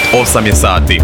8 je sati.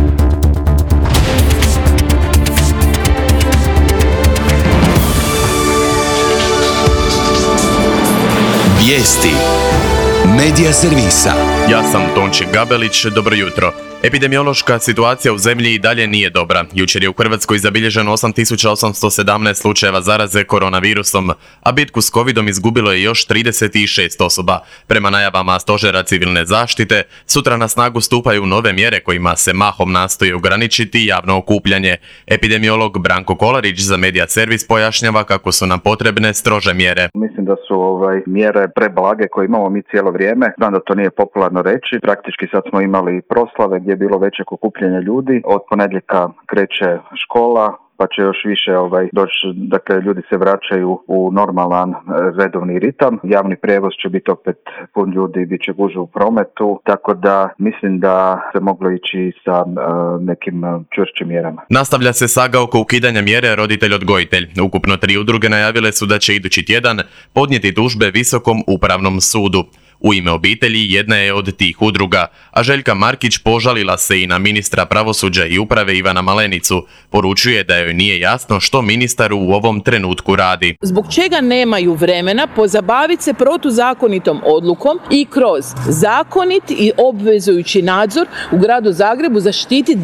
Vijesti Medija servisa. Ja sam Tonči Gabelić, dobro jutro. Epidemiološka situacija u zemlji i dalje nije dobra. Jučer je u Hrvatskoj zabilježeno 8817 slučajeva zaraze koronavirusom, a bitku s covidom izgubilo je još 36 osoba. Prema najavama Stožera civilne zaštite, sutra na snagu stupaju nove mjere kojima se mahom nastoji ograničiti javno okupljanje. Epidemiolog Branko Kolarić za Medija servis pojašnjava kako su nam potrebne strože mjere. Mislim da su mjere preblage koje imamo mi cijelo vrijeme. Znam da to nije popularno reći. Praktički sad smo imali proslave gdje je bilo većeg okupljanja ljudi. Od ponedjeljka kreće škola, pa će još više doći, dakle ljudi se vraćaju u normalan redovni ritam. Javni prijevoz će biti opet pun ljudi, bit će gužve u prometu, tako da mislim da se moglo ići sa nekim čvršćim mjerama. Nastavlja se saga oko ukidanja mjere roditelj-odgojitelj. Ukupno 3 udruge najavile su da će idući tjedan podnijeti tužbe Visokom upravnom sudu. U ime obitelji jedna je od tih udruga, a Željka Markić požalila se i na ministra pravosuđa i uprave Ivana Malenicu. Poručuje da joj nije jasno što ministar u ovom trenutku radi. Zbog čega nemaju vremena pozabaviti se protuzakonitom odlukom i kroz zakonit i obvezujući nadzor u gradu Zagrebu zaštiti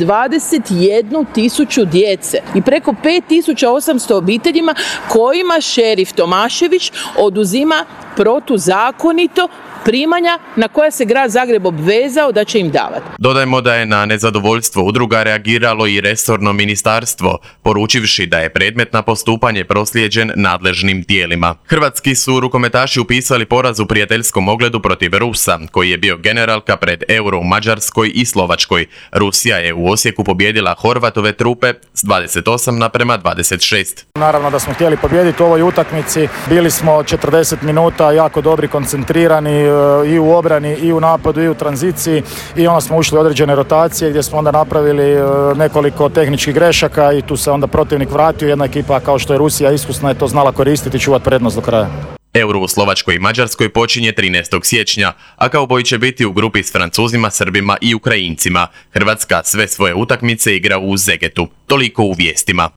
21.000 djece i preko 5.800 obiteljima kojima šerif Tomašević oduzima protuzakonito primanja na koja se grad Zagreb obvezao da će im davati. Dodajmo da je na nezadovoljstvo udruga reagiralo i resorno ministarstvo, poručivši da je predmet na postupanje proslijeđen nadležnim tijelima. Hrvatski su rukometaši upisali poraz u prijateljskom ogledu protiv Rusa, koji je bio generalka pred Euro u Mađarskoj i Slovačkoj. Rusija je u Osijeku pobijedila Horvatove trupe s 28:26. Naravno da smo htjeli pobijediti u ovoj utakmici. Bili smo 40 minuta jako dobri, koncentrirani i u obrani, i u napadu, i u tranziciji, i onda smo ušli u određene rotacije gdje smo onda napravili nekoliko tehničkih grešaka i tu se onda protivnik vratio. Jedna ekipa kao što je Rusija iskusna je to znala koristiti i čuvati prednost do kraja. Euro u Slovačkoj i Mađarskoj počinje 13. siječnja, a kauboj će biti u grupi s Francuzima, Srbima i Ukrajincima. Hrvatska sve svoje utakmice igra u Zegetu. Toliko u vijestima.